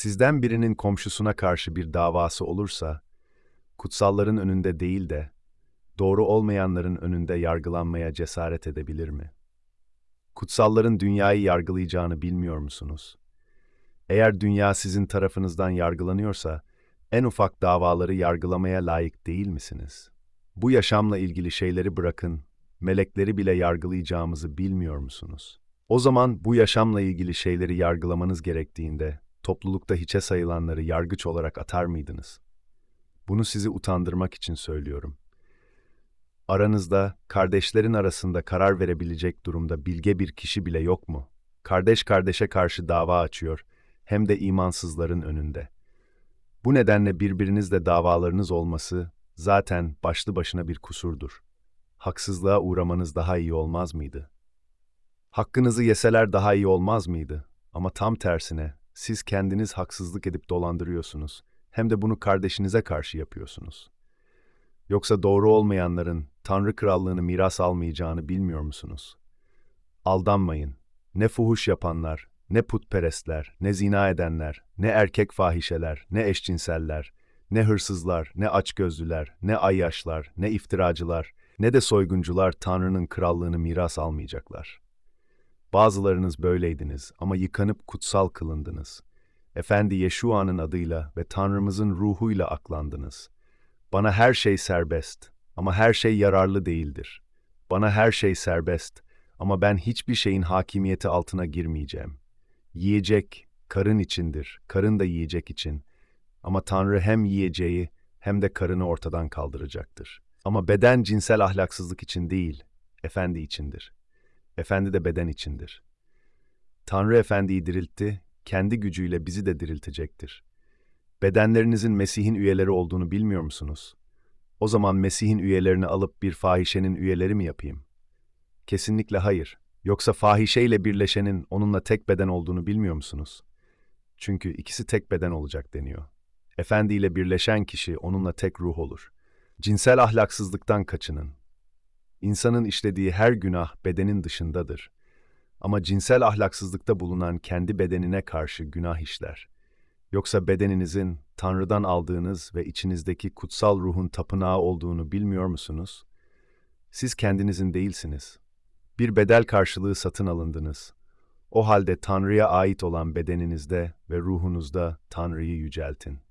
Sizden birinin komşusuna karşı bir davası olursa, kutsalların önünde değil de, doğru olmayanların önünde yargılanmaya cesaret edebilir mi? Kutsalların dünyayı yargılayacağını bilmiyor musunuz? Eğer dünya sizin tarafınızdan yargılanıyorsa, en ufak davaları yargılamaya layık değil misiniz? Bu yaşamla ilgili şeyleri bırakın, melekleri bile yargılayacağımızı bilmiyor musunuz? O zaman bu yaşamla ilgili şeyleri yargılamanız gerektiğinde, toplulukta hiçe sayılanları yargıç olarak atar mıydınız? Bunu sizi utandırmak için söylüyorum. Aranızda, kardeşlerin arasında karar verebilecek durumda bilge bir kişi bile yok mu? Kardeş kardeşe karşı dava açıyor, hem de imansızların önünde. Bu nedenle birbirinizle davalarınız olması zaten başlı başına bir kusurdur. Haksızlığa uğramanız daha iyi olmaz mıydı? Hakkınızı yeseler daha iyi olmaz mıydı? Ama tam tersine, siz kendiniz haksızlık edip dolandırıyorsunuz. Hem de bunu kardeşinize karşı yapıyorsunuz. Yoksa doğru olmayanların Tanrı krallığını miras almayacağını bilmiyor musunuz? Aldanmayın. Ne fuhuş yapanlar, ne putperestler, ne zina edenler, ne erkek fahişeler, ne eşcinseller, ne hırsızlar, ne açgözlüler, ne ayyaşlar, ne iftiracılar, ne de soyguncular Tanrı'nın krallığını miras almayacaklar. Bazılarınız böyleydiniz ama yıkanıp kutsal kılındınız. Efendi Yeşua'nın adıyla ve Tanrımızın ruhuyla aklandınız. Bana her şey serbest ama her şey yararlı değildir. Bana her şey serbest ama ben hiçbir şeyin hakimiyeti altına girmeyeceğim. Yiyecek, karın içindir, karın da yiyecek için. Ama Tanrı hem yiyeceği hem de karını ortadan kaldıracaktır. Ama beden cinsel ahlaksızlık için değil, Efendi içindir. Efendi de beden içindir. Tanrı Efendi'yi diriltti, kendi gücüyle bizi de diriltecektir. Bedenlerinizin Mesih'in üyeleri olduğunu bilmiyor musunuz? O zaman Mesih'in üyelerini alıp bir fahişenin üyeleri mi yapayım? Kesinlikle hayır. Yoksa fahişeyle birleşenin onunla tek beden olduğunu bilmiyor musunuz? Çünkü ikisi tek beden olacak deniyor. Efendi ile birleşen kişi onunla tek ruh olur. Cinsel ahlaksızlıktan kaçının. İnsanın işlediği her günah bedenin dışındadır. Ama cinsel ahlaksızlıkta bulunan kendi bedenine karşı günah işler. Yoksa bedeninizin Tanrı'dan aldığınız ve içinizdeki kutsal ruhun tapınağı olduğunu bilmiyor musunuz? Siz kendinizin değilsiniz. Bir bedel karşılığı satın alındınız. O halde Tanrı'ya ait olan bedeninizde ve ruhunuzda Tanrı'yı yüceltin.